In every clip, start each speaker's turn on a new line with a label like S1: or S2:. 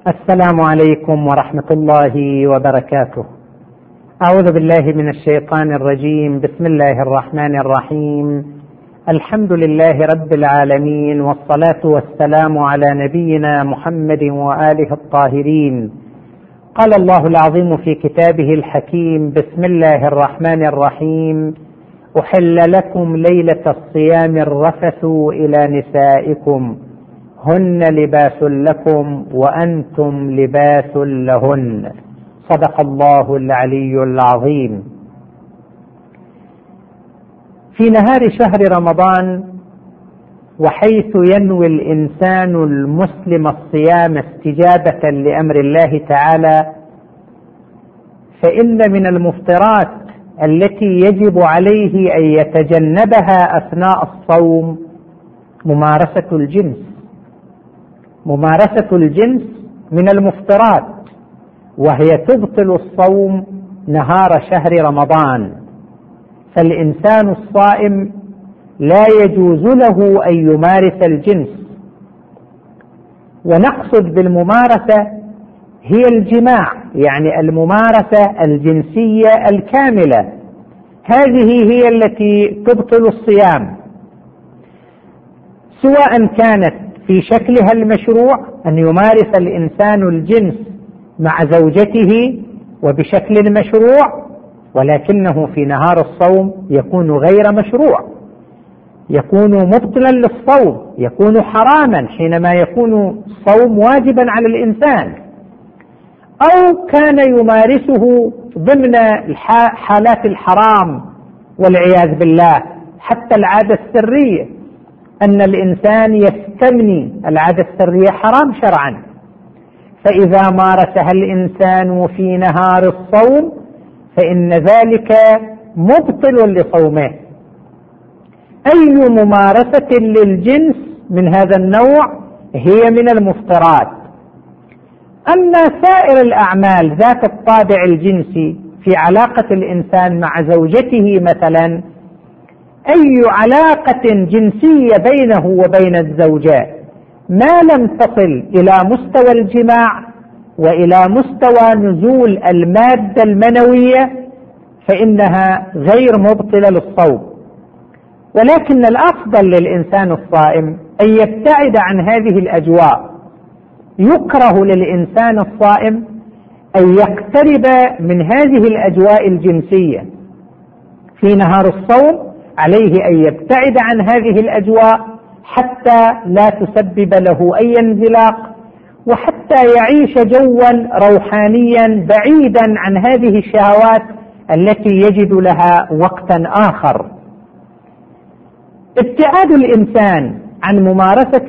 S1: السلام عليكم ورحمة الله وبركاته. أعوذ بالله من الشيطان الرجيم. بسم الله الرحمن الرحيم. الحمد لله رب العالمين، والصلاة والسلام على نبينا محمد وآله الطاهرين. قال الله العظيم في كتابه الحكيم: بسم الله الرحمن الرحيم. أحل لكم ليلة الصيام الرفث إلى نسائكم هن لباس لكم وأنتم لباس لهن. صدق الله العلي العظيم. في نهار شهر رمضان، وحيث ينوي الإنسان المسلم الصيام استجابة لأمر الله تعالى، فإن من المفطرات التي يجب عليه أن يتجنبها أثناء الصوم ممارسة الجنس. ممارسة الجنس من المفطرات، وهي تبطل الصوم نهار شهر رمضان. فالإنسان الصائم لا يجوز له أن يمارس الجنس، ونقصد بالممارسة هي الجماع، يعني الممارسة الجنسية الكاملة، هذه هي التي تبطل الصيام، سواء كانت في شكلها المشروع أن يمارس الإنسان الجنس مع زوجته وبشكل مشروع، ولكنه في نهار الصوم يكون غير مشروع، يكون مبطلا للصوم، يكون حراما حينما يكون الصوم واجبا على الإنسان، أو كان يمارسه ضمن حالات الحرام والعياذ بالله، حتى العادة السرية، أن الإنسان يستمني، العادة السرية حرام شرعا، فإذا مارسها الإنسان في نهار الصوم فإن ذلك مبطل لصومه. أي ممارسة للجنس من هذا النوع هي من المفطرات. أما سائر الأعمال ذات الطابع الجنسي في علاقة الإنسان مع زوجته مثلا، أي علاقة جنسية بينه وبين الزوجة ما لم تصل إلى مستوى الجماع وإلى مستوى نزول المادة المنوية فإنها غير مبطلة للصوم. ولكن الأفضل للإنسان الصائم أن يبتعد عن هذه الأجواء. يكره للإنسان الصائم أن يقترب من هذه الأجواء الجنسية في نهار الصوم، عليه أن يبتعد عن هذه الأجواء حتى لا تسبب له أي انزلاق، وحتى يعيش جوا روحانيا بعيدا عن هذه الشهوات التي يجد لها وقتا آخر. ابتعاد الإنسان عن ممارسة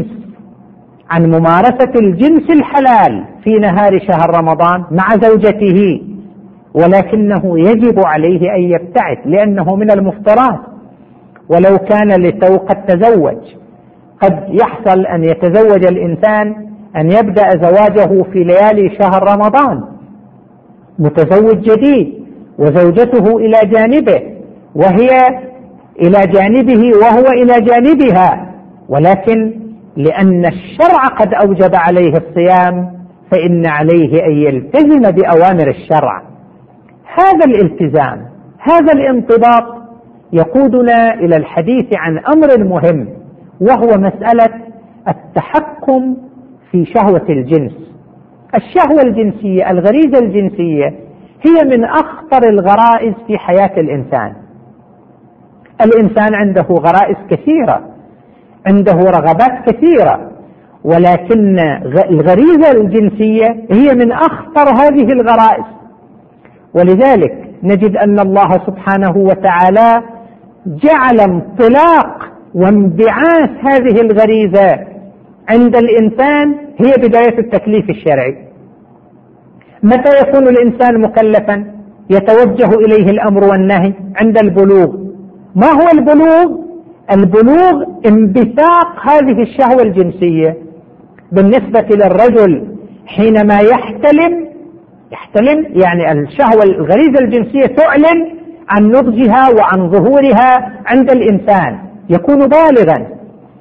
S1: الجنس الحلال في نهار شهر رمضان مع زوجته، ولكنه يجب عليه أن يبتعد لأنه من المفطرات. ولو كان لتو قد تزوج، قد يحصل أن يتزوج الإنسان، أن يبدأ زواجه في ليالي شهر رمضان، متزوج جديد وزوجته إلى جانبه وهي إلى جانبه وهو إلى جانبها، ولكن لأن الشرع قد أوجب عليه الصيام فإن عليه أن يلتزم بأوامر الشرع. هذا الالتزام، هذا الانضباط يقودنا إلى الحديث عن أمر مهم، وهو مسألة التحكم في شهوة الجنس. الشهوة الجنسية، الغريزة الجنسية، هي من أخطر الغرائز في حياة الإنسان. الإنسان عنده غرائز كثيرة، عنده رغبات كثيرة، ولكن الغريزة الجنسية هي من أخطر هذه الغرائز. ولذلك نجد أن الله سبحانه وتعالى جعل انطلاق وانبعاث هذه الغريزة عند الإنسان هي بداية التكليف الشرعي. متى يكون الإنسان مكلفا؟ يتوجه إليه الأمر والنهي عند البلوغ. ما هو البلوغ؟ البلوغ انبثاق هذه الشهوة الجنسية. بالنسبة للرجل حينما يحتلم يعني الشهوة الغريزة الجنسية تعلن عن نضجها وعن ظهورها عند الإنسان، يكون بالغا.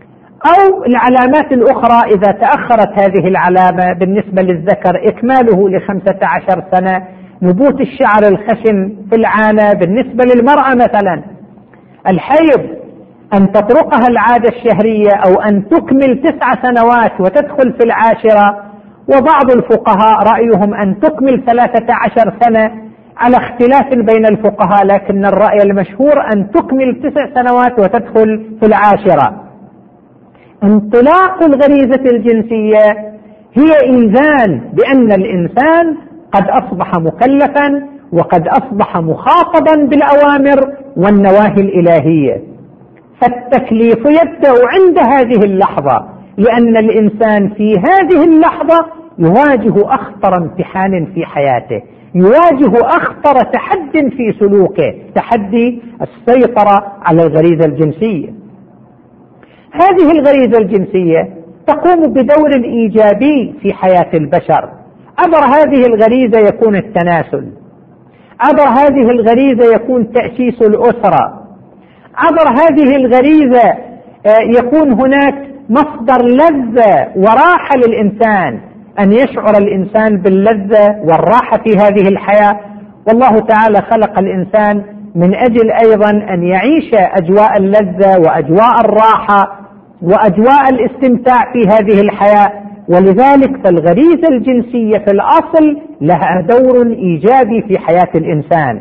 S1: أو العلامات الأخرى إذا تأخرت هذه العلامة بالنسبة للذكر إكماله ل15 سنة، نبوت الشعر الخشن في العانة. بالنسبة للمرأة مثلا الحيض أن تطرقها العادة الشهرية أو أن تكمل 9 سنوات وتدخل في 10، وبعض الفقهاء رأيهم أن تكمل 13 سنة على اختلاف بين الفقهاء، لكن الرأي المشهور أن تكمل 9 سنوات وتدخل في 10. انطلاق الغريزة الجنسية هي إيذان بأن الإنسان قد أصبح مكلفا وقد أصبح مخاطبا بالأوامر والنواهي الإلهية، فالتكليف يبدأ عند هذه اللحظة، لأن الإنسان في هذه اللحظة يواجه أخطر امتحان في حياته، يواجه أخطر تحد في سلوكه، تحدي السيطرة على الغريزة الجنسية. هذه الغريزة الجنسية تقوم بدور إيجابي في حياة البشر. عبر هذه الغريزة يكون التناسل، عبر هذه الغريزة يكون تأسيس الأسرة، عبر هذه الغريزة يكون هناك مصدر لذة وراحة للإنسان، أن يشعر الإنسان باللذة والراحة في هذه الحياة. والله تعالى خلق الإنسان من أجل أيضا أن يعيش أجواء اللذة وأجواء الراحة وأجواء الاستمتاع في هذه الحياة، ولذلك فالغريزة الجنسية في الأصل لها دور إيجابي في حياة الإنسان.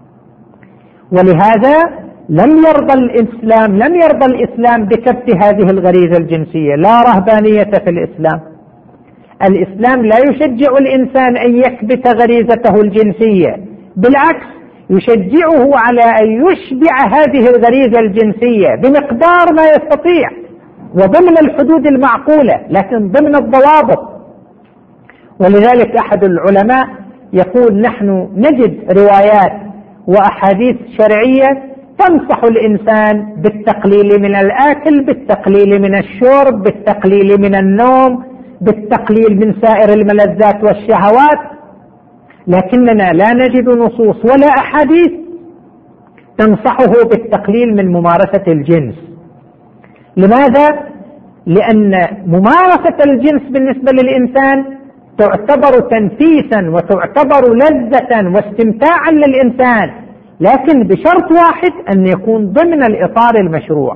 S1: ولهذا لم يرضى الإسلام بكبت هذه الغريزة الجنسية، لا رهبانية في الإسلام. الإسلام لا يشجع الإنسان أن يكبت غريزته الجنسية، بالعكس يشجعه على أن يشبع هذه الغريزة الجنسية بمقدار ما يستطيع وضمن الحدود المعقولة، لكن ضمن الضوابط. ولذلك أحد العلماء يقول: نحن نجد روايات وأحاديث شرعية تنصح الإنسان بالتقليل من الأكل، بالتقليل من الشرب، بالتقليل من النوم، بالتقليل من سائر الملذات والشهوات، لكننا لا نجد نصوص ولا أحاديث تنصحه بالتقليل من ممارسة الجنس. لماذا؟ لأن ممارسة الجنس بالنسبة للإنسان تعتبر تنفيسا وتعتبر لذة واستمتاعا للإنسان، لكن بشرط واحد: أن يكون ضمن الإطار المشروع.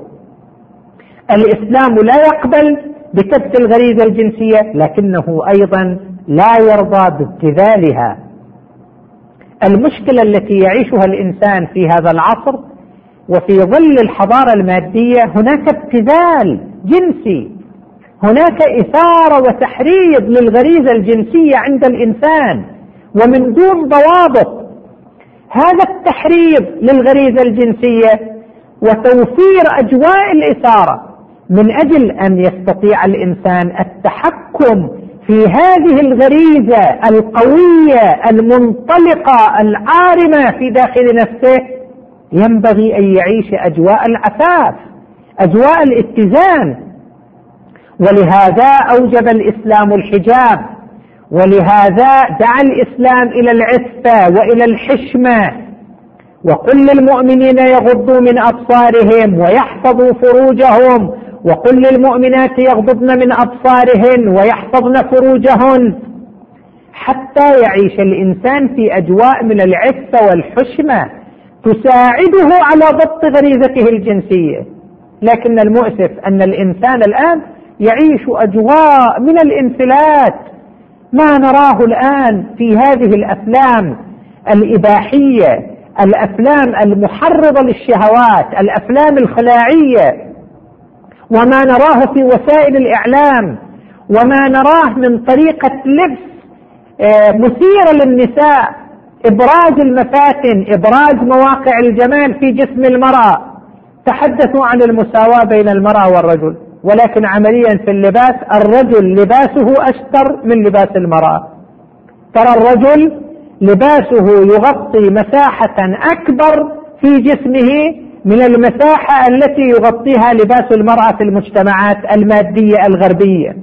S1: الإسلام لا يقبل بكبت الغريزة الجنسية، لكنه أيضا لا يرضى بابتذالها. المشكلة التي يعيشها الإنسان في هذا العصر وفي ظل الحضارة المادية، هناك ابتذال جنسي، هناك إثارة وتحريض للغريزة الجنسية عند الإنسان ومن دون ضوابط. هذا التحريض للغريزة الجنسية وتوفير أجواء الإثارة من أجل أن يستطيع الإنسان التحكم في هذه الغريزة القوية المنطلقة العارمة في داخل نفسه، ينبغي أن يعيش أجواء العفاف، أجواء الاتزان. ولهذا أوجب الإسلام الحجاب، ولهذا دعا الإسلام إلى العفة وإلى الحشمة. وقل للمؤمنين يغضوا من أبصارهم ويحفظوا فروجهم، وقل للمؤمنات يغضضن من أبصارهن ويحفظن فروجهن، حتى يعيش الإنسان في أجواء من العفة والحشمة تساعده على ضبط غريزته الجنسية. لكن المؤسف أن الإنسان الآن يعيش أجواء من الانفلات، ما نراه الآن في هذه الأفلام الإباحية، الأفلام المحرضة للشهوات، الأفلام الخلاعية، وما نراه في وسائل الإعلام، وما نراه من طريقة لبس مثيرة للنساء، إبراز المفاتن، إبراز مواقع الجمال في جسم المرأة. تحدثوا عن المساواة بين المرأة والرجل، ولكن عمليا في اللباس الرجل لباسه أشتر من لباس المرأة. ترى الرجل لباسه يغطي مساحة أكبر في جسمه من المساحة التي يغطيها لباس المرأة في المجتمعات المادية الغربية،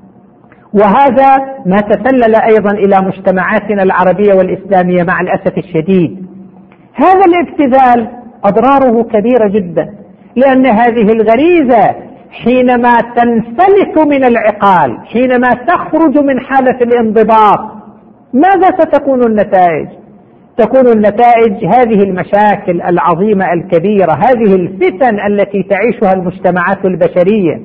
S1: وهذا ما تسلل أيضا إلى مجتمعاتنا العربية والإسلامية مع الأسف الشديد. هذا الابتذال أضراره كبيرة جدا، لأن هذه الغريزة حينما تنفلت من العقال، حينما تخرج من حالة الانضباط، ماذا ستكون النتائج؟ تكون النتائج هذه المشاكل العظيمة الكبيرة، هذه الفتن التي تعيشها المجتمعات البشرية،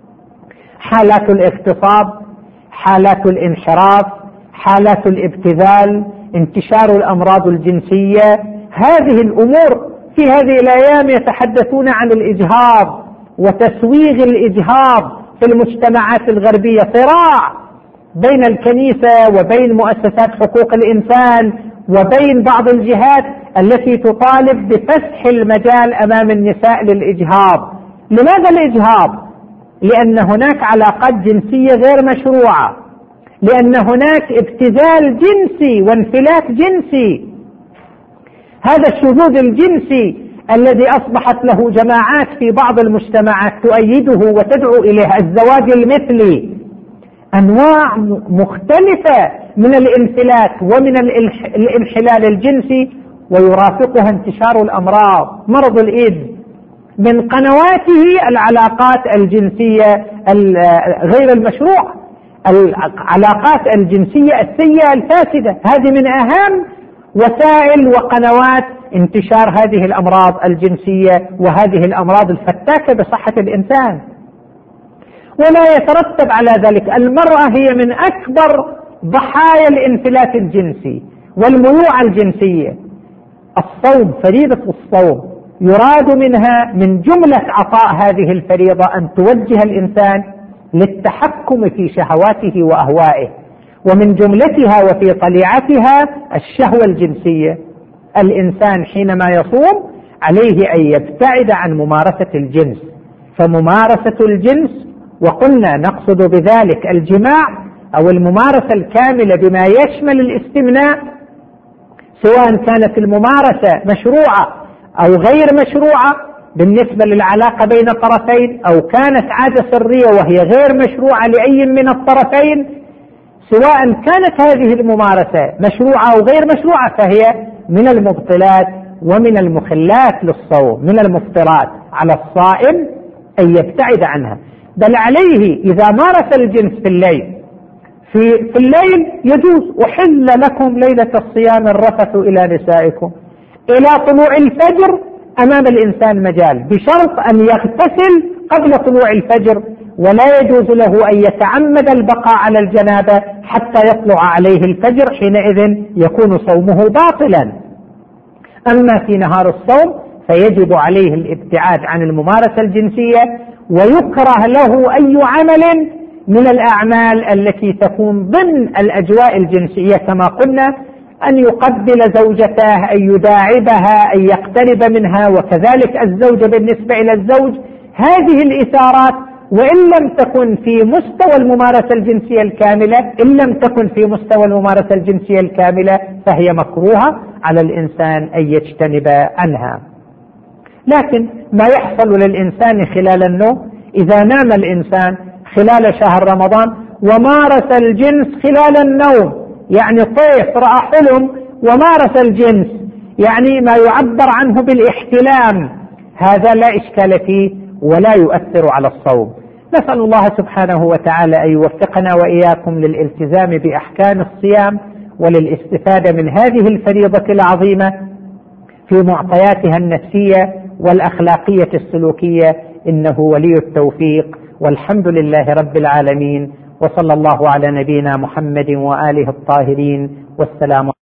S1: حالات الاغتصاب، حالات الانحراف، حالات الابتذال، انتشار الأمراض الجنسية. هذه الأمور في هذه الأيام يتحدثون عن الإجهاض وتسويغ الإجهاض في المجتمعات الغربية، صراع بين الكنيسة وبين مؤسسات حقوق الإنسان وبين بعض الجهات التي تطالب بفسح المجال أمام النساء للإجهاض. لماذا الإجهاض؟ لأن هناك علاقات جنسية غير مشروعة، لأن هناك ابتذال جنسي وانفلات جنسي. هذا الشذوذ الجنسي الذي أصبحت له جماعات في بعض المجتمعات تؤيده وتدعو إليه، الزواج المثلي، أنواع مختلفة من الانفلات ومن الانحلال الجنسي، ويرافقها انتشار الأمراض، مرض الإيدز، من قنواته العلاقات الجنسية غير المشروعة، العلاقات الجنسية السيئة الفاسدة. هذه من أهم وسائل وقنوات انتشار هذه الأمراض الجنسية وهذه الأمراض الفتاكة بصحة الإنسان. ولا يترتب على ذلك، المرأة هي من أكبر ضحايا الانفلات الجنسي والميوعة الجنسية. الصوم، فريضة الصوم، يراد منها من جملة عطاء هذه الفريضة أن توجه الإنسان للتحكم في شهواته وأهوائه، ومن جملتها وفي طليعتها الشهوة الجنسية. الإنسان حينما يصوم عليه أن يبتعد عن ممارسة الجنس، فممارسة الجنس، وقلنا نقصد بذلك الجماع أو الممارسة الكاملة بما يشمل الاستمناء، سواء كانت الممارسة مشروعة أو غير مشروعة بالنسبة للعلاقة بين الطرفين، أو كانت عادة سرية وهي غير مشروعة لأي من الطرفين، سواء كانت هذه الممارسة مشروعة أو غير مشروعة فهي من المبطلات ومن المخلات للصوم، من المفطرات. على الصائم أن يبتعد عنها، بل عليه إذا مارس الجنس في الليل، في الليل يجوز: أحل لكم ليلة الصيام الرفث إلى نسائكم. إلى طلوع الفجر أمام الإنسان مجال، بشرط أن يغتسل قبل طلوع الفجر، ولا يجوز له أن يتعمد البقاء على الجنابة حتى يطلع عليه الفجر، حينئذ يكون صومه باطلا. أما في نهار الصوم فيجب عليه الابتعاد عن الممارسة الجنسية، ويكره له أي عمل من الأعمال التي تكون ضمن الأجواء الجنسية، كما قلنا أن يقبل زوجته، أن يداعبها، أن يقترب منها، وكذلك الزوجة بالنسبة إلى الزوج. هذه الإثارات وإن لم تكن في مستوى الممارسة الجنسية الكاملة، إن لم تكن في مستوى الممارسة الجنسية الكاملة فهي مكروهة على الإنسان أن يجتنب عنها. لكن ما يحصل للإنسان خلال النوم، إذا نام الإنسان خلال شهر رمضان ومارس الجنس خلال النوم، يعني طيف رأى حلم ومارس الجنس، يعني ما يعبر عنه بالاحتلام، هذا لا إشكال فيه ولا يؤثر على الصوم. نسأل الله سبحانه وتعالى أن يوفقنا وإياكم للالتزام بأحكام الصيام وللاستفادة من هذه الفريضة العظيمة في معطياتها النفسية والأخلاقية السلوكية، إنه ولي التوفيق، والحمد لله رب العالمين، وصلى الله على نبينا محمد وآله الطاهرين، والسلام